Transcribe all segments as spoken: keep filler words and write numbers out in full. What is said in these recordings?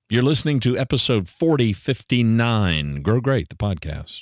You're listening to episode forty fifty-nine, Grow Great, the podcast.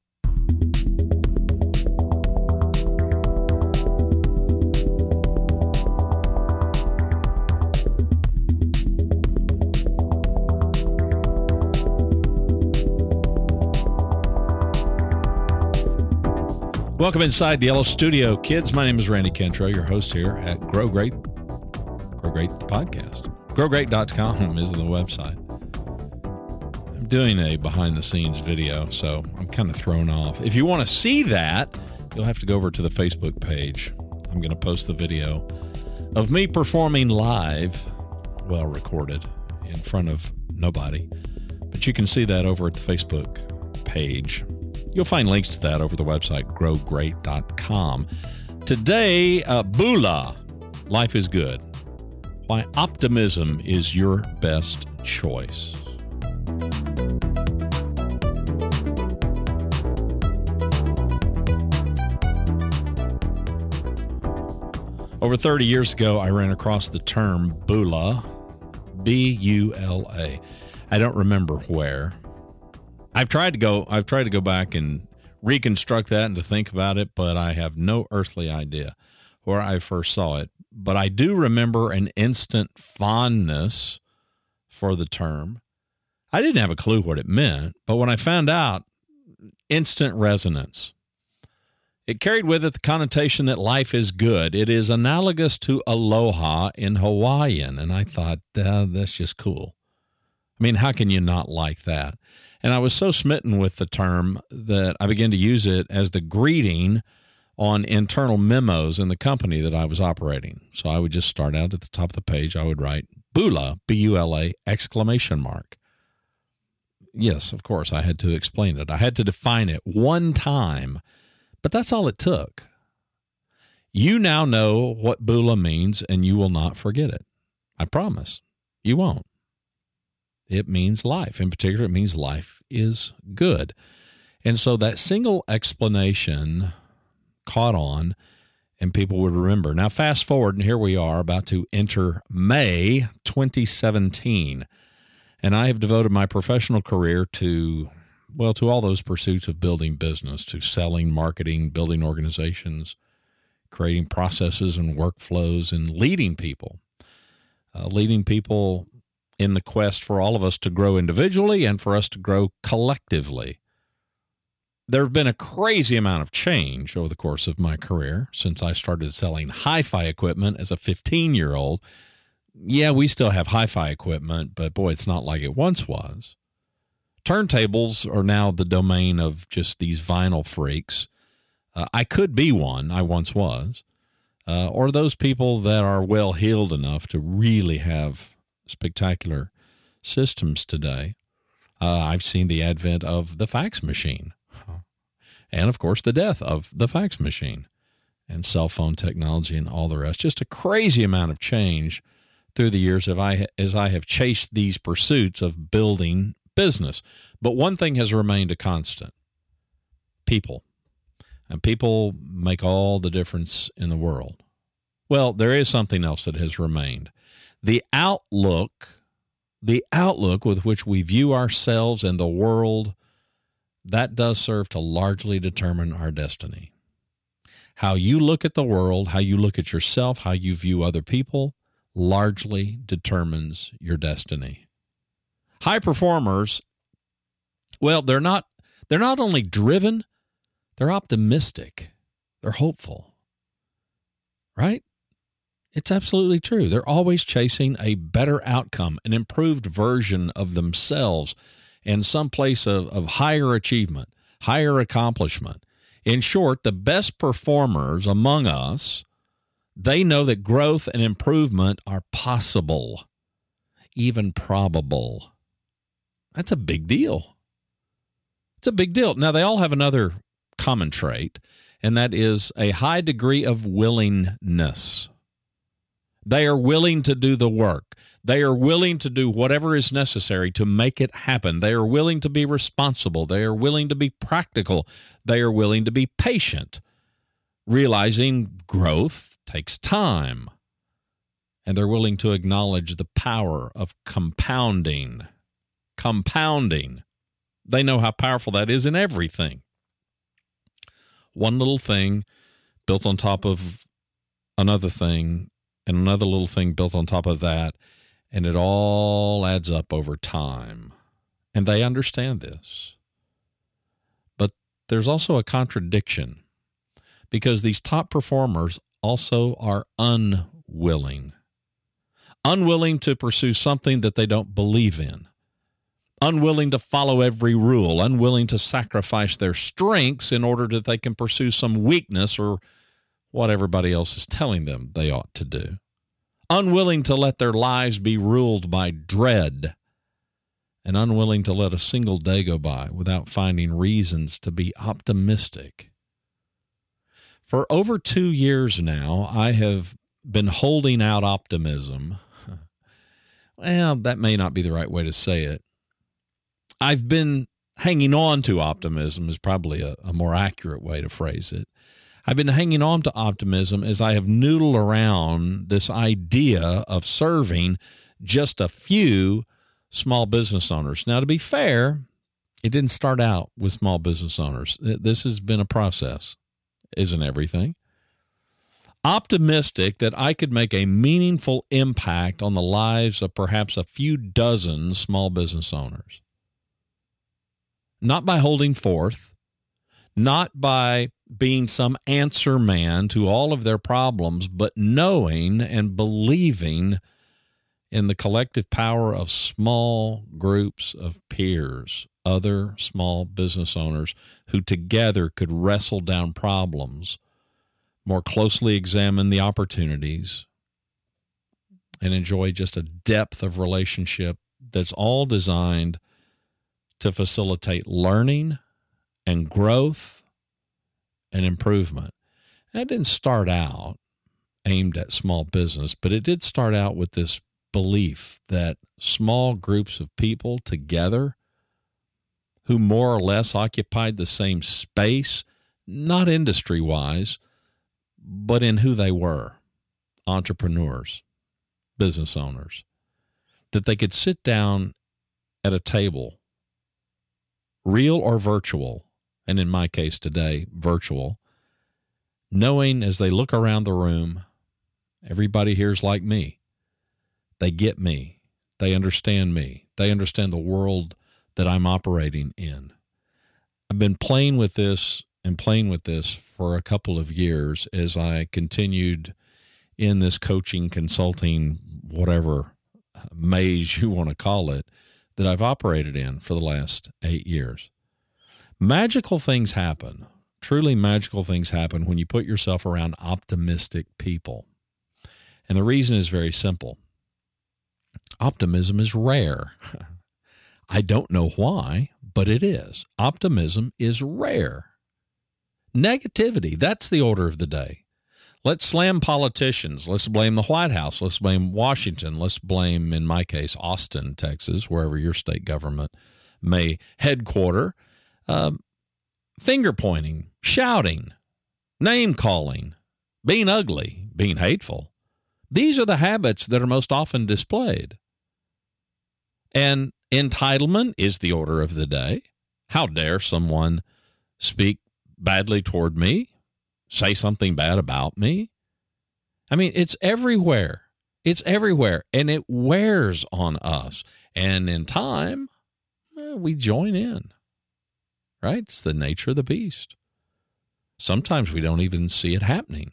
Welcome inside the Yellow Studio, kids. My name is Randy Cantrell, your host here at Grow Great, Grow Great, the podcast. grow great dot com is the website. I'm doing a behind-the-scenes video, so I'm kind of thrown off. If you want to see that, you'll have to go over to the Facebook page. I'm going to post the video of me performing live, well recorded, in front of nobody. But you can see that over at the Facebook page. You'll find links to that over the website, grow great dot com. Today, uh, Bula, life is good. Why optimism is your best choice. Over thirty years ago, I ran across the term Bula, B U L A. I don't remember where. I've tried to go I've tried to go back and reconstruct that and to think about it, but I have no earthly idea where I first saw it. But I do remember an instant fondness for the term. I didn't have a clue what it meant, but when I found out, instant resonance. It carried with it the connotation that life is good. It is analogous to aloha in Hawaiian, and I thought, uh, that's just cool. I mean, how can you not like that? And I was so smitten with the term that I began to use it as the greeting on internal memos in the company that I was operating. So I would just start out at the top of the page. I would write Bula, B U L A, exclamation mark. Yes, of course, I had to explain it. I had to define it one time, but that's all it took. You now know what Bula means, and you will not forget it. I promise. You won't. It means life. In particular, it means life is good. And so that single explanation caught on, and people would remember. Now, fast forward, and here we are about to enter May twenty seventeen. And I have devoted my professional career to, well, to all those pursuits of building business, to selling, marketing, building organizations, creating processes and workflows, and leading people. Uh, leading people in the quest for all of us to grow individually and for us to grow collectively. There have been a crazy amount of change over the course of my career since I started selling hi-fi equipment as a fifteen-year-old. Yeah, we still have hi-fi equipment, but boy, it's not like it once was. Turntables are now the domain of just these vinyl freaks. Uh, I could be one, I once was, uh, or those people that are well-heeled enough to really have spectacular systems today. Uh, I've seen the advent of the fax machine. And, of course, the death of the fax machine and cell phone technology and all the rest. Just a crazy amount of change through the years as I, as I have chased these pursuits of building business. But one thing has remained a constant. People. And people make all the difference in the world. Well, there is something else that has remained. The outlook, the outlook with which we view ourselves and the world, that does serve to largely determine our destiny. How you look at the world, how you look at yourself, how you view other people, largely determines your destiny. High performers, well, they're not, they're not only driven, they're optimistic. They're hopeful. Right? It's absolutely true. They're always chasing a better outcome, an improved version of themselves, and some place of, of higher achievement, higher accomplishment. In short, the best performers among us, they know that growth and improvement are possible, even probable. That's a big deal. It's a big deal. Now, they all have another common trait, and that is a high degree of willingness. They are willing to do the work. They are willing to do whatever is necessary to make it happen. They are willing to be responsible. They are willing to be practical. They are willing to be patient, realizing growth takes time. And they're willing to acknowledge the power of compounding compounding. They know how powerful that is in everything. One little thing built on top of another thing, and another little thing built on top of that, and it all adds up over time. And they understand this. But there's also a contradiction, because these top performers also are unwilling. Unwilling to pursue something that they don't believe in. Unwilling to follow every rule, unwilling to sacrifice their strengths in order that they can pursue some weakness or what everybody else is telling them they ought to do. Unwilling to let their lives be ruled by dread, and unwilling to let a single day go by without finding reasons to be optimistic. For over two years now, I have been holding out optimism. Well, that may not be the right way to say it. I've been hanging on to optimism is probably a, a more accurate way to phrase it. I've been hanging on to optimism as I have noodled around this idea of serving just a few small business owners. Now, to be fair, it didn't start out with small business owners. This has been a process, isn't everything? Optimistic that I could make a meaningful impact on the lives of perhaps a few dozen small business owners. Not by holding forth, not by being some answer man to all of their problems, but knowing and believing in the collective power of small groups of peers, other small business owners who together could wrestle down problems, more closely examine the opportunities, and enjoy just a depth of relationship that's all designed to facilitate learning and growth and improvement. And it didn't start out aimed at small business, but it did start out with this belief that small groups of people together who more or less occupied the same space, not industry-wise, but in who they were, entrepreneurs, business owners, that they could sit down at a table, real or virtual, and in my case today, virtual, knowing as they look around the room, everybody here's like me. They get me. They understand me. They understand the world that I'm operating in. I've been playing with this and playing with this for a couple of years as I continued in this coaching, consulting, whatever maze you want to call it, that I've operated in for the last eight years. Magical things happen. Truly magical things happen when you put yourself around optimistic people. And the reason is very simple. Optimism is rare. I don't know why, but it is. Optimism is rare. Negativity, that's the order of the day. Let's slam politicians. Let's blame the White House. Let's blame Washington. Let's blame, in my case, Austin, Texas, wherever your state government may headquarter. Um, finger pointing, shouting, name calling, being ugly, being hateful. These are the habits that are most often displayed. And entitlement is the order of the day. How dare someone speak badly toward me, say something bad about me? I mean, it's everywhere. It's everywhere, and it wears on us. And in time, eh, we join in, right? It's the nature of the beast. Sometimes we don't even see it happening.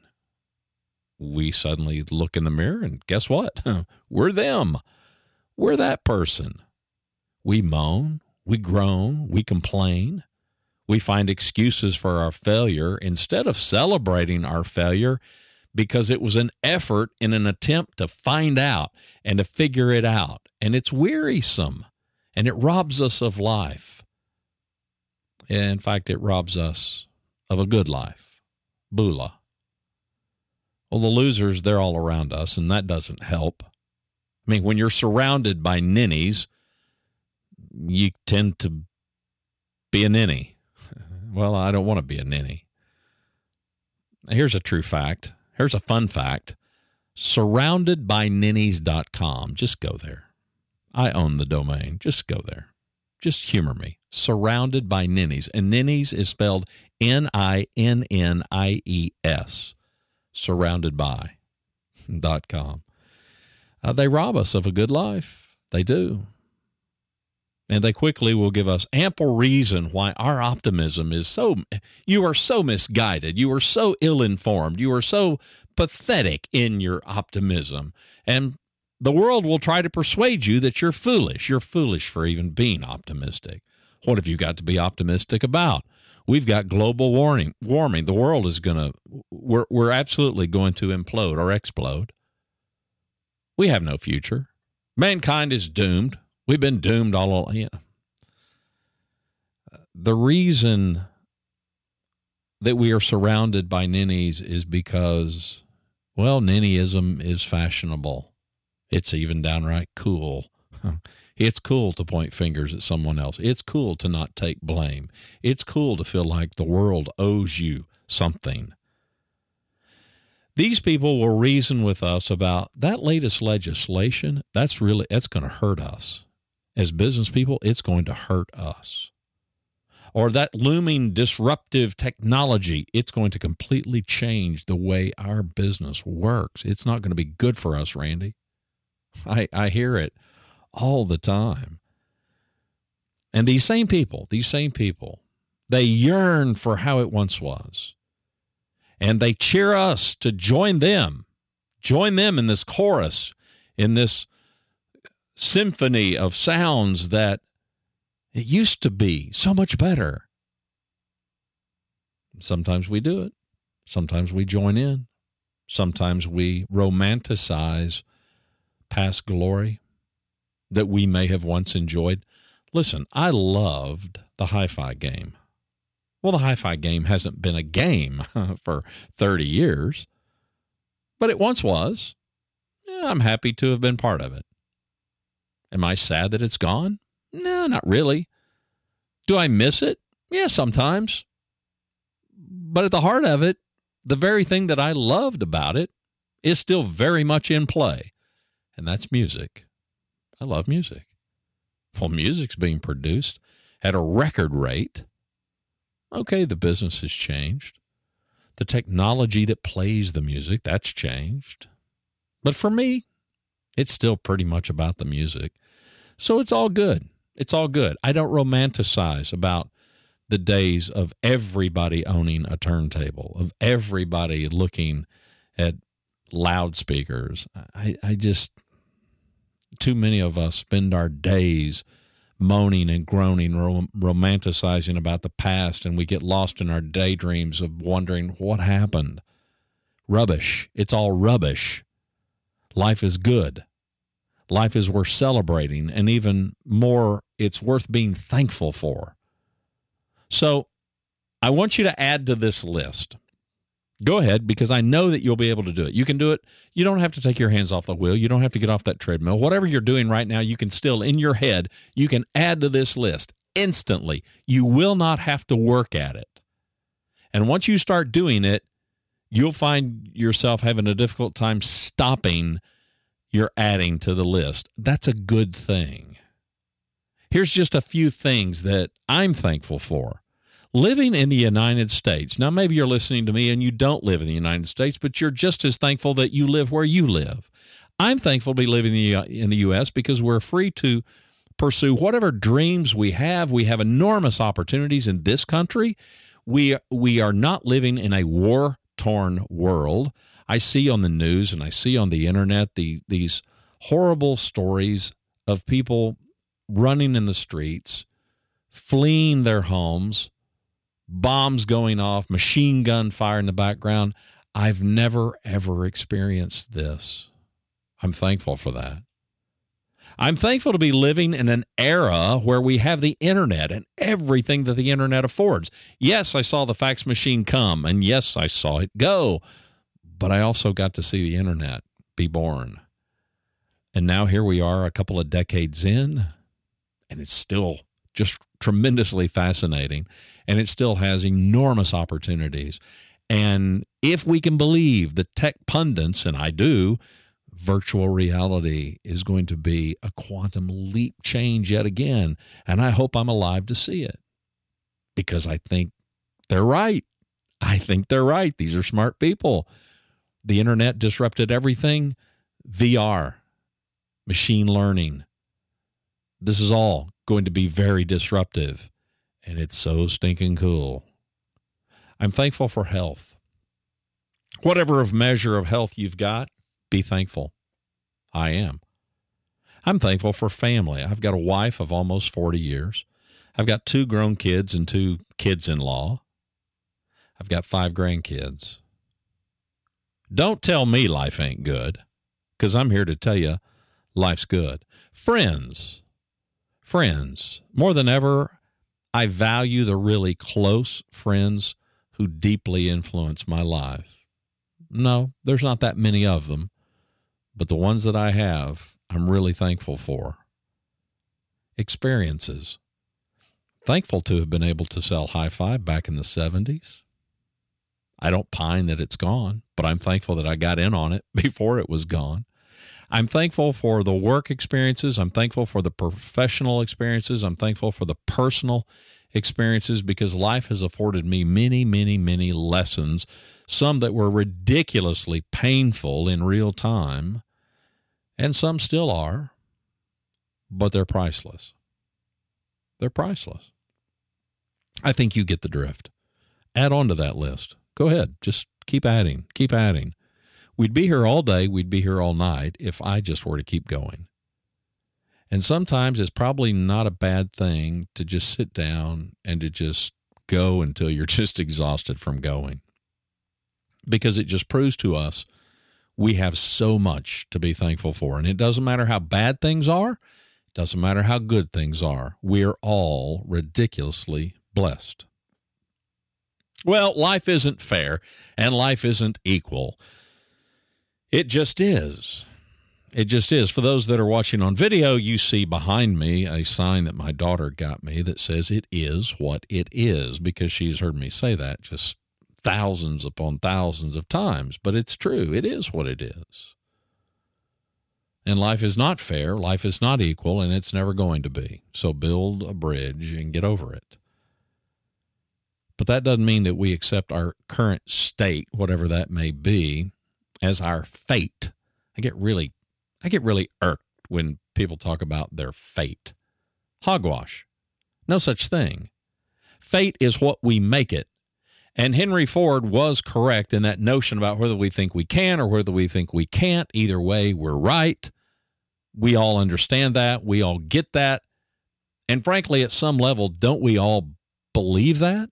We suddenly look in the mirror, and guess what? We're them. We're that person. We moan, we groan, we complain. We find excuses for our failure instead of celebrating our failure because it was an effort in an attempt to find out and to figure it out. And it's wearisome, and it robs us of life. In fact, it robs us of a good life. Bula. Well, the losers, they're all around us, and that doesn't help. I mean, when you're surrounded by ninnies, you tend to be a ninny. Well, I don't want to be a ninny. Here's a true fact. Here's a fun fact. surrounded by ninnies dot com. Just go there. I own the domain. Just go there. Just humor me. Surrounded by ninnies. And ninnies is spelled N I N N I E S. Surrounded by dot com. Uh, they rob us of a good life. They do. And they quickly will give us ample reason why our optimism is so, you are so misguided. You are so ill-informed. You are so pathetic in your optimism. And the world will try to persuade you that you're foolish. You're foolish for even being optimistic. What have you got to be optimistic about? We've got global warming. Warming. The world is going to, we're, we're absolutely going to implode or explode. We have no future. Mankind is doomed. We've been doomed all along. You know. The reason that we are surrounded by ninnies is because, well, ninnyism is fashionable. It's even downright cool. It's cool to point fingers at someone else. It's cool to not take blame. It's cool to feel like the world owes you something. These people will reason with us about that latest legislation. That's really, that's going to hurt us. As business people, it's going to hurt us. Or that looming disruptive technology, it's going to completely change the way our business works. It's not going to be good for us, Randy. I, I hear it all the time. And these same people, these same people, they yearn for how it once was. And they cheer us to join them, join them in this chorus, in this symphony of sounds that it used to be so much better. Sometimes we do it. Sometimes we join in. Sometimes we romanticize past glory that we may have once enjoyed. Listen, I loved the hi-fi game. Well, the hi-fi game hasn't been a game for thirty years, but it once was. Yeah, I'm happy to have been part of it. Am I sad that it's gone? No, not really. Do I miss it? Yeah, sometimes. But at the heart of it, the very thing that I loved about it is still very much in play. And that's music. I love music. Well, music's being produced at a record rate. Okay, the business has changed. The technology that plays the music, that's changed. But for me, it's still pretty much about the music. So it's all good. It's all good. I don't romanticize about the days of everybody owning a turntable, of everybody looking at loudspeakers. I, I just, too many of us spend our days moaning and groaning, rom- romanticizing about the past, and we get lost in our daydreams of wondering what happened. Rubbish. It's all rubbish. Life is good. Life is worth celebrating, and even more, it's worth being thankful for. So I want you to add to this list. Go ahead, because I know that you'll be able to do it. You can do it. You don't have to take your hands off the wheel. You don't have to get off that treadmill. Whatever you're doing right now, you can still, in your head, you can add to this list instantly. You will not have to work at it. And once you start doing it, you'll find yourself having a difficult time stopping your adding to the list. That's a good thing. Here's just a few things that I'm thankful for. Living in the United States. Now, maybe you're listening to me and you don't live in the United States, but you're just as thankful that you live where you live. I'm thankful to be living in the U S because we're free to pursue whatever dreams we have. We have enormous opportunities in this country. We, we are not living in a war-torn world. I see on the news and I see on the internet the, these horrible stories of people running in the streets, fleeing their homes, bombs going off, machine gun fire in the background. I've never, ever experienced this. I'm thankful for that. I'm thankful to be living in an era where we have the internet and everything that the internet affords. Yes, I saw the fax machine come, and yes, I saw it go, but I also got to see the internet be born. And now here we are a couple of decades in, and it's still just tremendously fascinating, and it still has enormous opportunities. And if we can believe the tech pundits, and I do, virtual reality is going to be a quantum leap change yet again. And I hope I'm alive to see it because I think they're right. I think they're right. These are smart people. The internet disrupted everything. V R, machine learning. This is all going to be very disruptive, and it's so stinking cool. I'm thankful for health. Whatever of measure of health you've got, be thankful. I am. I'm thankful for family. I've got a wife of almost forty years. I've got two grown kids and two kids-in-law. I've got five grandkids. Don't tell me life ain't good, because I'm here to tell you life's good. Friends. Friends. More than ever, I value the really close friends who deeply influence my life. No, there's not that many of them, but the ones that I have, I'm really thankful for. Experiences. Thankful to have been able to sell Hi-Fi back in the seventies. I don't pine that it's gone, but I'm thankful that I got in on it before it was gone. I'm thankful for the work experiences. I'm thankful for the professional experiences. I'm thankful for the personal experiences because life has afforded me many, many, many lessons, some that were ridiculously painful in real time, and some still are, but they're priceless. They're priceless. I think you get the drift. Add on to that list. Go ahead. Just keep adding. Keep adding. We'd be here all day. We'd be here all night if I just were to keep going. And sometimes it's probably not a bad thing to just sit down and to just go until you're just exhausted from going. Because it just proves to us we have so much to be thankful for. And it doesn't matter how bad things are. It doesn't matter how good things are. We're all ridiculously blessed. Well, life isn't fair and life isn't equal. It just is. It just is. For those that are watching on video, you see behind me a sign that my daughter got me that says it is what it is, because she's heard me say that just thousands upon thousands of times. But it's true. It is what it is. And life is not fair. Life is not equal, and it's never going to be. So build a bridge and get over it. But that doesn't mean that we accept our current state, whatever that may be, as our fate. I get really, I get really irked when people talk about their fate. Hogwash. No such thing. Fate is what we make it. And Henry Ford was correct in that notion about whether we think we can or whether we think we can't. Either way, we're right. We all understand that. We all get that. And frankly, at some level, don't we all believe that?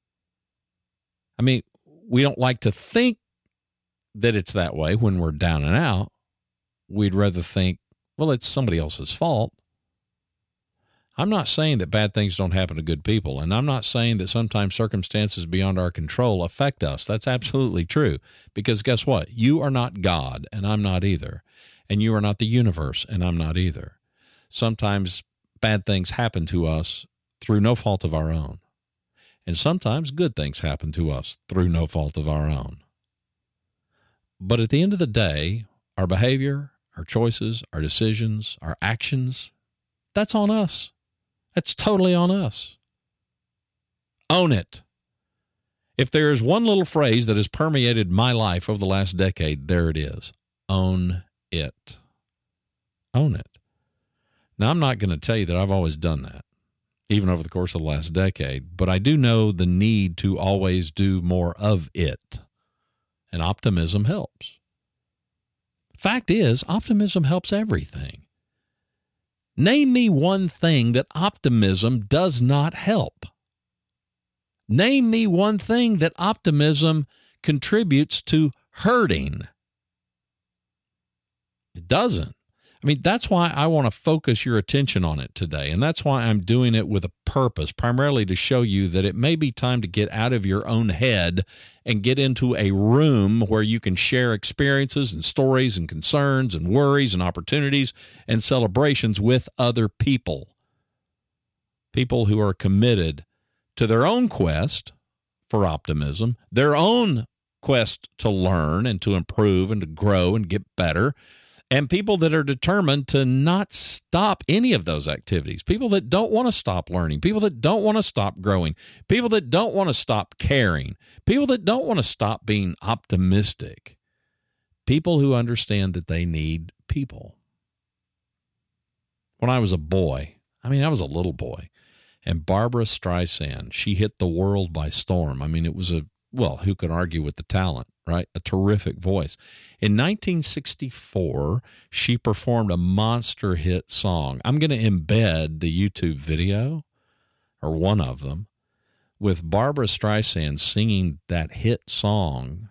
I mean, we don't like to think that it's that way when we're down and out. We'd rather think, well, it's somebody else's fault. I'm not saying that bad things don't happen to good people, and I'm not saying that sometimes circumstances beyond our control affect us. That's absolutely true, because guess what? You are not God, and I'm not either, and you are not the universe, and I'm not either. Sometimes bad things happen to us through no fault of our own, and sometimes good things happen to us through no fault of our own. But at the end of the day, our behavior, our choices, our decisions, our actions, that's on us. That's totally on us. Own it. If there is one little phrase that has permeated my life over the last decade, there it is. Own it. Own it. Now, I'm not going to tell you that I've always done that, even over the course of the last decade, but I do know the need to always do more of it. And optimism helps. Fact is, optimism helps everything. Name me one thing that optimism does not help. Name me one thing that optimism contributes to hurting. It doesn't. I mean, that's why I want to focus your attention on it today. And that's why I'm doing it with a purpose, primarily to show you that it may be time to get out of your own head and get into a room where you can share experiences and stories and concerns and worries and opportunities and celebrations with other people. People who are committed to their own quest for optimism, their own quest to learn and to improve and to grow and get better, and people that are determined to not stop any of those activities, people that don't want to stop learning, people that don't want to stop growing, people that don't want to stop caring, people that don't want to stop being optimistic, people who understand that they need people. When I was a boy, I mean, I was a little boy, and Barbra Streisand, she hit the world by storm. I mean, it was a, well, who could argue with the talent, right? A terrific voice. In nineteen sixty-four, she performed a monster hit song. I'm going to embed the YouTube video, or one of them, with Barbra Streisand singing that hit song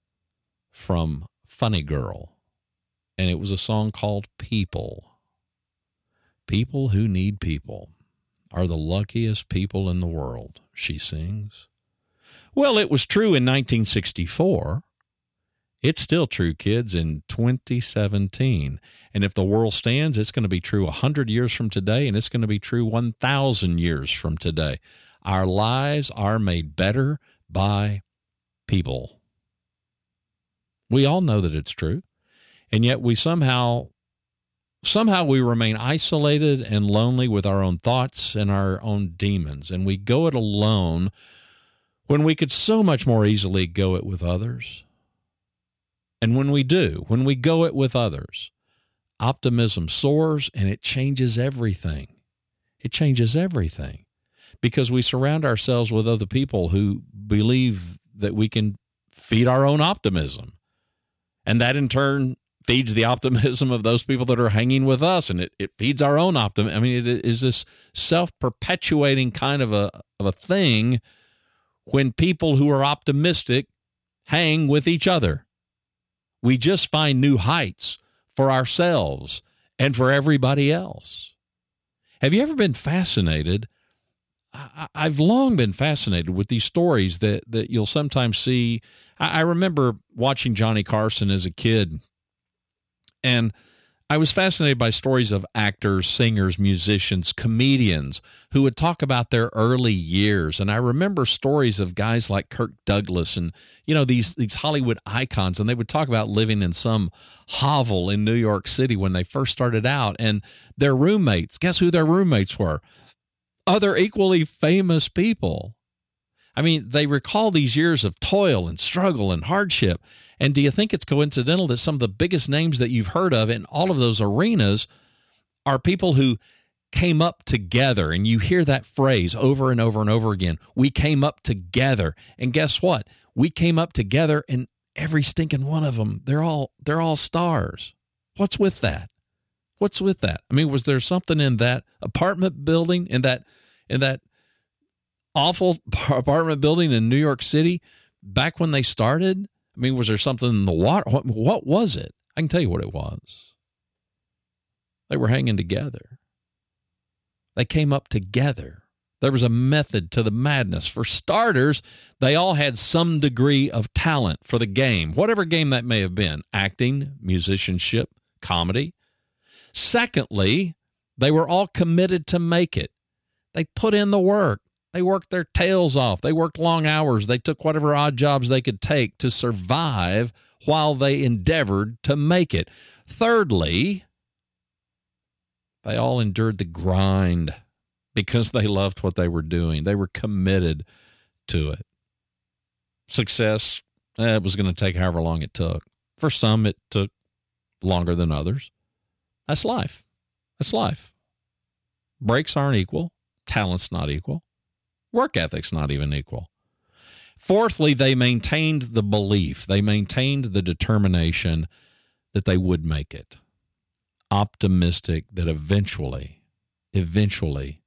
from Funny Girl. And it was a song called People. People who need people are the luckiest people in the world, she sings. Well, it was true in nineteen sixty-four. It's still true, kids, in twenty seventeen. And if the world stands, it's going to be true one hundred years from today, and it's going to be true one thousand years from today. Our lives are made better by people. We all know that it's true, and yet we somehow, somehow we remain isolated and lonely with our own thoughts and our own demons, and we go it alone when we could so much more easily go it with others. And when we do, when we go it with others, optimism soars and it changes everything. It changes everything because we surround ourselves with other people who believe that we can feed our own optimism. And that in turn feeds the optimism of those people that are hanging with us, and it, it feeds our own optimism. I mean, it is this self-perpetuating kind of a, of a thing when people who are optimistic hang with each other. We just find new heights for ourselves and for everybody else. Have you ever been fascinated? I, I've long been fascinated with these stories that, that you'll sometimes see. I, I remember watching Johnny Carson as a kid, and I was fascinated by stories of actors, singers, musicians, comedians who would talk about their early years. And I remember stories of guys like Kirk Douglas and, you know, these, these Hollywood icons, and they would talk about living in some hovel in New York City when they first started out. And their roommates, guess who their roommates were? Other equally famous people. I mean, they recall these years of toil and struggle and hardship. And do you think it's coincidental that some of the biggest names that you've heard of in all of those arenas are people who came up together? And you hear that phrase over and over and over again. We came up together. And guess what? We came up together, and every stinking one of them, they're all they're all stars. What's with that? What's with that? I mean, was there something in that apartment building, in that in that awful apartment building in New York City back when they started? I mean, was there something in the water? What, what was it? I can tell you what it was. They were hanging together. They came up together. There was a method to the madness. For starters, they all had some degree of talent for the game, whatever game that may have been, acting, musicianship, comedy. Secondly, they were all committed to make it. They put in the work. They worked their tails off. They worked long hours. They took whatever odd jobs they could take to survive while they endeavored to make it. Thirdly, they all endured the grind because they loved what they were doing. They were committed to it. Success, eh, it was going to take however long it took. For some, it took longer than others. That's life. That's life. Breaks aren't equal. Talent's not equal. Work ethic's not even equal. Fourthly, they maintained the belief. They maintained the determination that they would make it. Optimistic that eventually, eventually,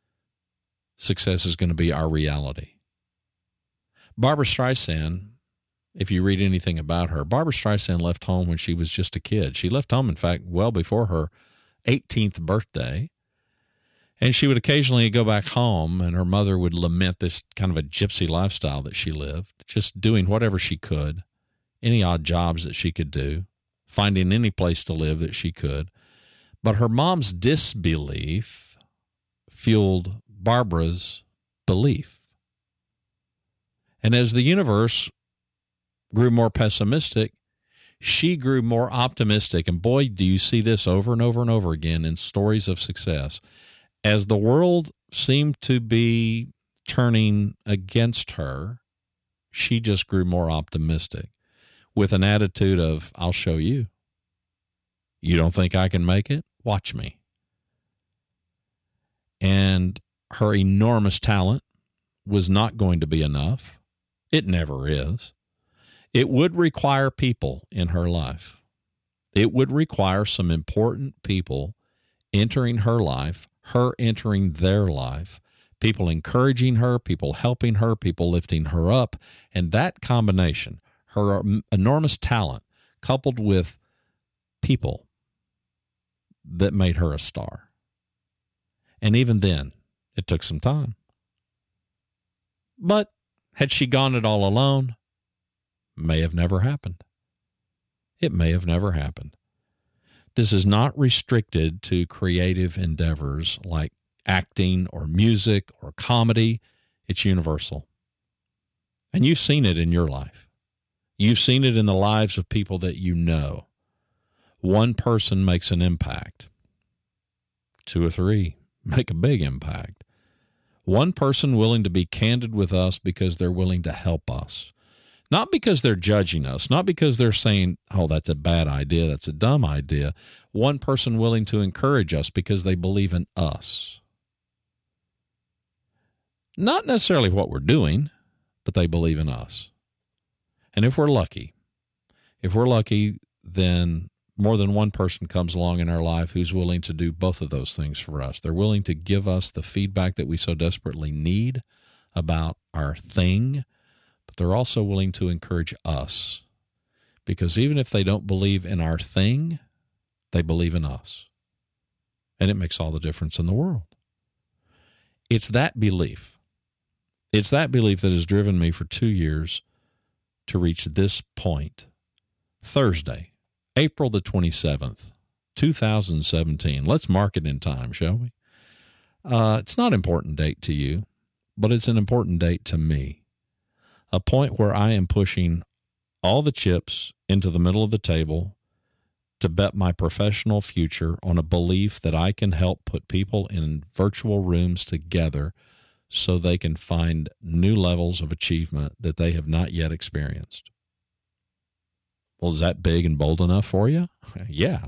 success is going to be our reality. Barbra Streisand, if you read anything about her, Barbra Streisand left home when she was just a kid. She left home, in fact, well before her eighteenth birthday. And she would occasionally go back home, and her mother would lament this kind of a gypsy lifestyle that she lived, just doing whatever she could, any odd jobs that she could do, finding any place to live that she could. But her mom's disbelief fueled Barbara's belief. And as the universe grew more pessimistic, she grew more optimistic. And boy, do you see this over and over and over again in stories of success. As the world seemed to be turning against her, she just grew more optimistic with an attitude of, I'll show you. You don't think I can make it? Watch me. And her enormous talent was not going to be enough. It never is. It would require people in her life. It would require some important people entering her life, her entering their life, people encouraging her, people helping her, people lifting her up. And that combination, her enormous talent, coupled with people that made her a star. And even then, it took some time. But had she gone it all alone, may have never happened. It may have never happened. This is not restricted to creative endeavors like acting or music or comedy. It's universal. And you've seen it in your life. You've seen it in the lives of people that you know. One person makes an impact. Two or three make a big impact. One person willing to be candid with us because they're willing to help us. Not because they're judging us, not because they're saying, oh, that's a bad idea, that's a dumb idea. One person willing to encourage us because they believe in us. Not necessarily what we're doing, but they believe in us. And if we're lucky, if we're lucky, then more than one person comes along in our life who's willing to do both of those things for us. They're willing to give us the feedback that we so desperately need about our thing, but they're also willing to encourage us. Because even if they don't believe in our thing, they believe in us. And it makes all the difference in the world. It's that belief. It's that belief that has driven me for two years to reach this point. Thursday, April the twenty-seventh, two thousand seventeen. Let's mark it in time, shall we? Uh, it's not an important date to you, but it's an important date to me. A point where I am pushing all the chips into the middle of the table to bet my professional future on a belief that I can help put people in virtual rooms together so they can find new levels of achievement that they have not yet experienced. Well, is that big and bold enough for you? Yeah.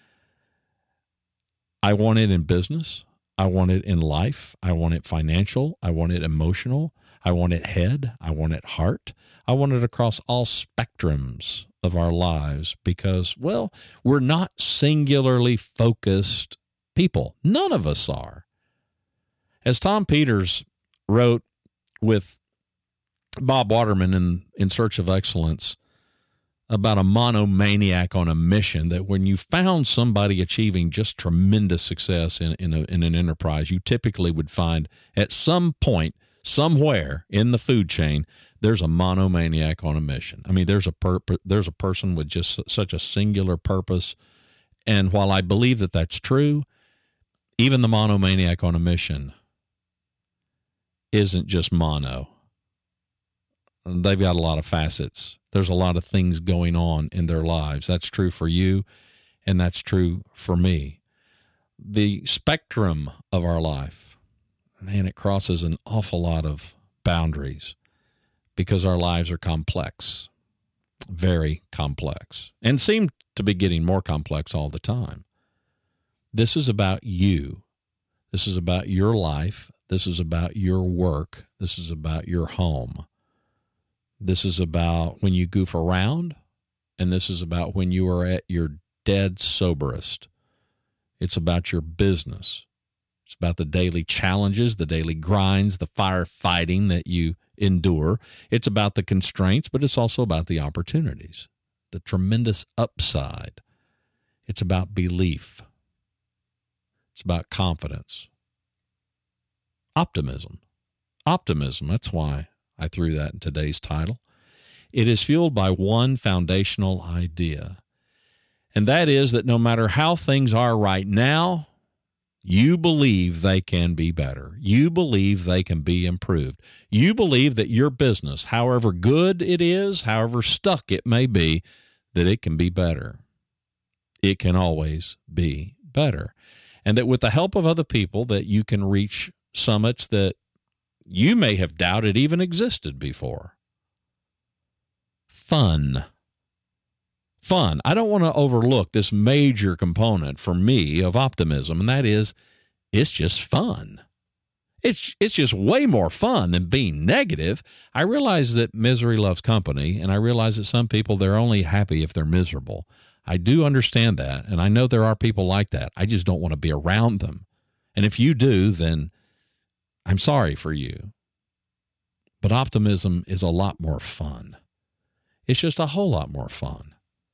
I want it in business. I want it in life. I want it financial. I want it emotional. I want it head. I want it heart. I want it across all spectrums of our lives because, well, we're not singularly focused people. None of us are. As Tom Peters wrote with Bob Waterman in In Search of Excellence about a monomaniac on a mission, that when you found somebody achieving just tremendous success in, in, a, in an enterprise, you typically would find at some point, somewhere in the food chain, there's a monomaniac on a mission. I mean, there's a per, there's a person with just such a singular purpose. And while I believe that that's true, even the monomaniac on a mission isn't just mono. They've got a lot of facets. There's a lot of things going on in their lives. That's true for you, and that's true for me. The spectrum of our life, man, it crosses an awful lot of boundaries because our lives are complex, very complex, and seem to be getting more complex all the time. This is about you. This is about your life. This is about your work. This is about your home. This is about when you goof around, and this is about when you are at your dead soberest. It's about your business. It's about the daily challenges, the daily grinds, the firefighting that you endure. It's about the constraints, but it's also about the opportunities, the tremendous upside. It's about belief. It's about confidence. Optimism. Optimism, that's why I threw that in today's title. It is fueled by one foundational idea, and that is that no matter how things are right now, you believe they can be better. You believe they can be improved. You believe that your business, however good it is, however stuck it may be, that it can be better. It can always be better. And that with the help of other people that you can reach summits that you may have doubted even existed before. Fun. Fun. I don't want to overlook this major component for me of optimism, and that is it's just fun. It's it's just way more fun than being negative. I realize that misery loves company, and I realize that some people, they're only happy if they're miserable. I do understand that, and I know there are people like that. I just don't want to be around them. And if you do, then I'm sorry for you. But optimism is a lot more fun. It's just a whole lot more fun.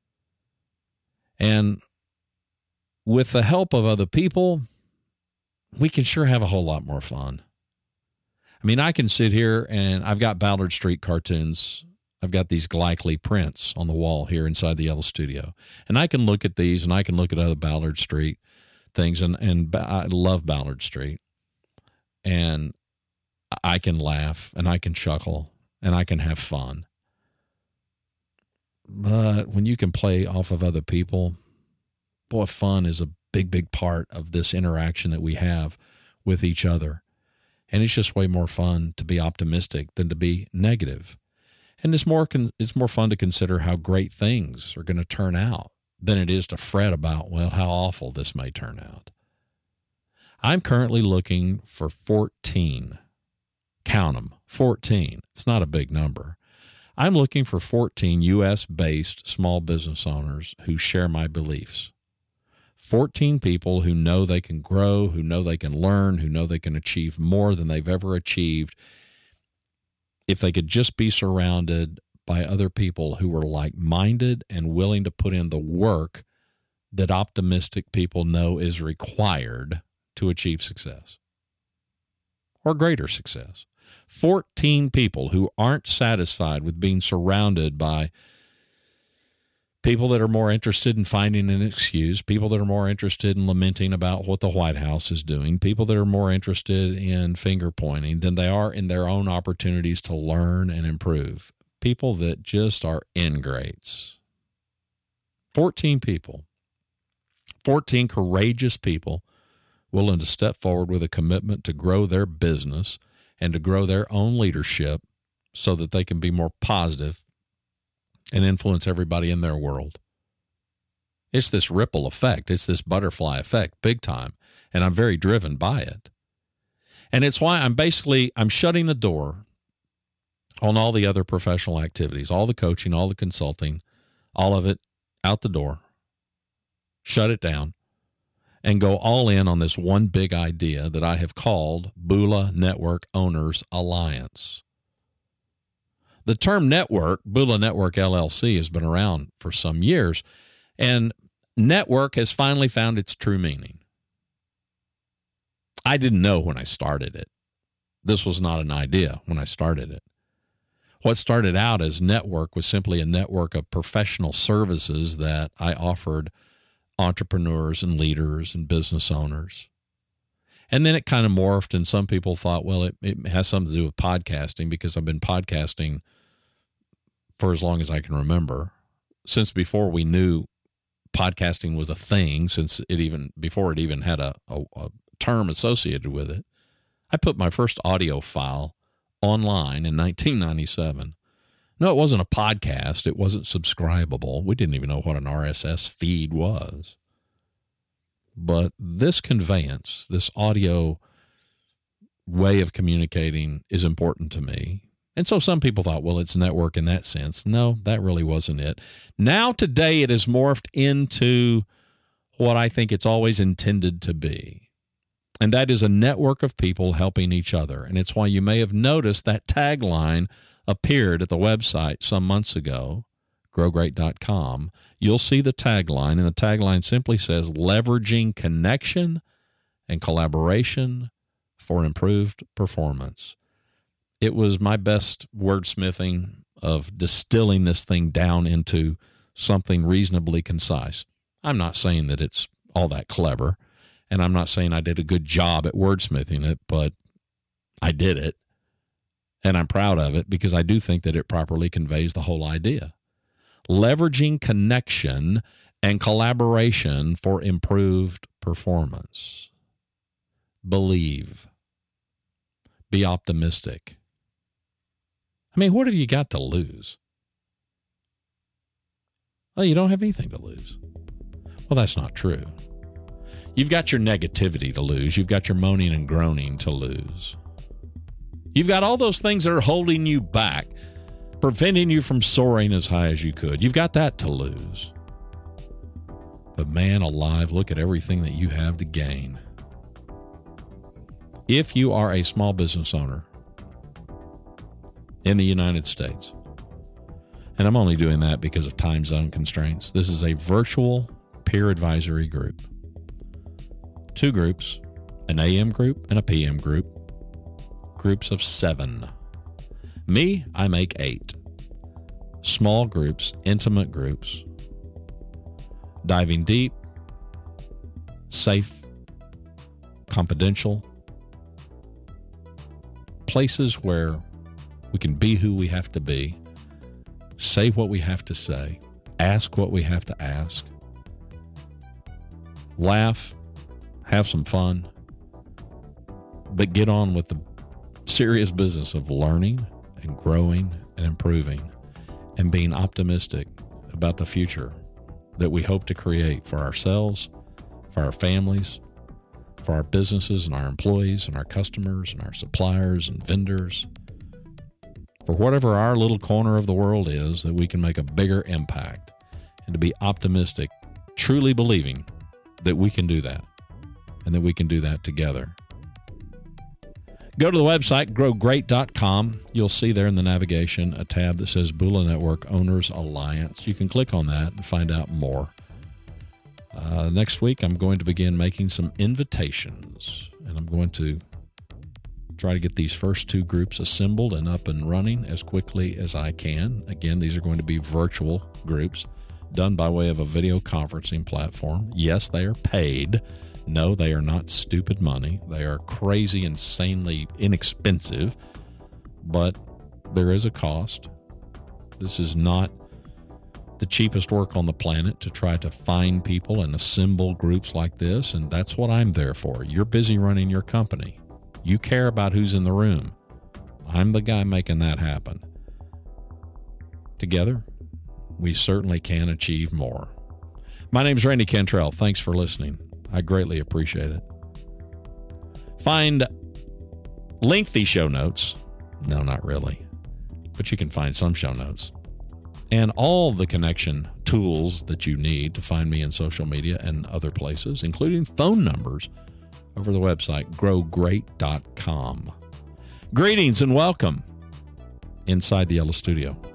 And with the help of other people, we can sure have a whole lot more fun. I mean, I can sit here and I've got Ballard Street cartoons. I've got these Glikely prints on the wall here inside the Yellow Studio. And I can look at these and I can look at other Ballard Street things. And, and I love Ballard Street. And I can laugh and I can chuckle and I can have fun. But when you can play off of other people, boy, fun is a big, big part of this interaction that we have with each other. And it's just way more fun to be optimistic than to be negative. And it's more con- it's more fun to consider how great things are going to turn out than it is to fret about, well, how awful this may turn out. I'm currently looking for fourteen. Count them, fourteen. It's not a big number. I'm looking for fourteen U S-based small business owners who share my beliefs. fourteen people who know they can grow, who know they can learn, who know they can achieve more than they've ever achieved if they could just be surrounded by other people who are like-minded and willing to put in the work that optimistic people know is required to achieve success or greater success. fourteen people who aren't satisfied with being surrounded by people that are more interested in finding an excuse, people that are more interested in lamenting about what the White House is doing, people that are more interested in finger pointing than they are in their own opportunities to learn and improve. People that just are ingrates. fourteen people. fourteen courageous people willing to step forward with a commitment to grow their business and to grow their own leadership so that they can be more positive and influence everybody in their world. It's this ripple effect. It's this butterfly effect, big time. And I'm very driven by it. And it's why I'm basically, I'm shutting the door on all the other professional activities, all the coaching, all the consulting, all of it out the door. Shut it down and go all in on this one big idea that I have called Bula Network Owners Alliance. The term network, Bula Network L L C, has been around for some years, and network has finally found its true meaning. I didn't know when I started it. This was not an idea when I started it. What started out as network was simply a network of professional services that I offered entrepreneurs and leaders and business owners. And then it kind of morphed, and some people thought, well, it, it has something to do with podcasting because I've been podcasting for as long as I can remember, since before we knew podcasting was a thing, since it even, before it even had a, a, a term associated with it. I put my first audio file online in nineteen ninety-seven. No, it wasn't a podcast. It wasn't subscribable. We didn't even know what an R S S feed was. But this conveyance, this audio way of communicating is important to me. And so some people thought, well, it's network in that sense. No, that really wasn't it. Now today it has morphed into what I think it's always intended to be. And that is a network of people helping each other. And it's why you may have noticed that tagline appeared at the website some months ago, grow great dot com. You'll see the tagline, and the tagline simply says, leveraging connection and collaboration for improved performance. It was my best wordsmithing of distilling this thing down into something reasonably concise. I'm not saying that it's all that clever, and I'm not saying I did a good job at wordsmithing it, but I did it, and I'm proud of it because I do think that it properly conveys the whole idea. leveraging connection and collaboration for improved performance. Believe. Be optimistic. I mean, what have you got to lose? Well, you don't have anything to lose. Well, that's not true. You've got your negativity to lose. You've got your moaning and groaning to lose. You've got all those things that are holding you back, preventing you from soaring as high as you could. You've got that to lose. But man alive, look at everything that you have to gain. If you are a small business owner in the United States, and I'm only doing that because of time zone constraints, this is a virtual peer advisory group. Two groups, an A M group and a P M group, groups of seven. Me, I make eight. Small groups, intimate groups, diving deep, safe, confidential, places where we can be who we have to be, say what we have to say, ask what we have to ask, laugh, have some fun, but get on with the serious business of learning and growing and improving and being optimistic about the future that we hope to create for ourselves, for our families, for our businesses and our employees and our customers and our suppliers and vendors, for whatever our little corner of the world is, that we can make a bigger impact, and to be optimistic, truly believing that we can do that and that we can do that together. Go to the website, grow great dot com. You'll see there in the navigation a tab that says Bula Network Owners Alliance. You can click on that and find out more. Uh, next week, I'm going to begin making some invitations, and I'm going to try to get these first two groups assembled and up and running as quickly as I can. Again, these are going to be virtual groups done by way of a video conferencing platform. Yes, they are paid. No, they are not stupid money. They are crazy, insanely inexpensive, but there is a cost. This is not the cheapest work on the planet to try to find people and assemble groups like this, and that's what I'm there for. You're busy running your company. You care about who's in the room. I'm the guy making that happen. Together, we certainly can achieve more. My name is Randy Cantrell. Thanks for listening. I greatly appreciate it. Find lengthy show notes. No, not really. But you can find some show notes. And all the connection tools that you need to find me in social media and other places, including phone numbers, over the website, grow great dot com. Greetings and welcome inside the Yellow Studio.